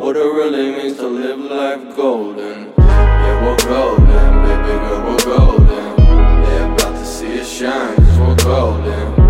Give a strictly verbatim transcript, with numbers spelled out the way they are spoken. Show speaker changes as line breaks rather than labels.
what it really means to live life golden. Yeah, we're golden, baby girl, we're golden. They're about to see us shine, cause we're golden.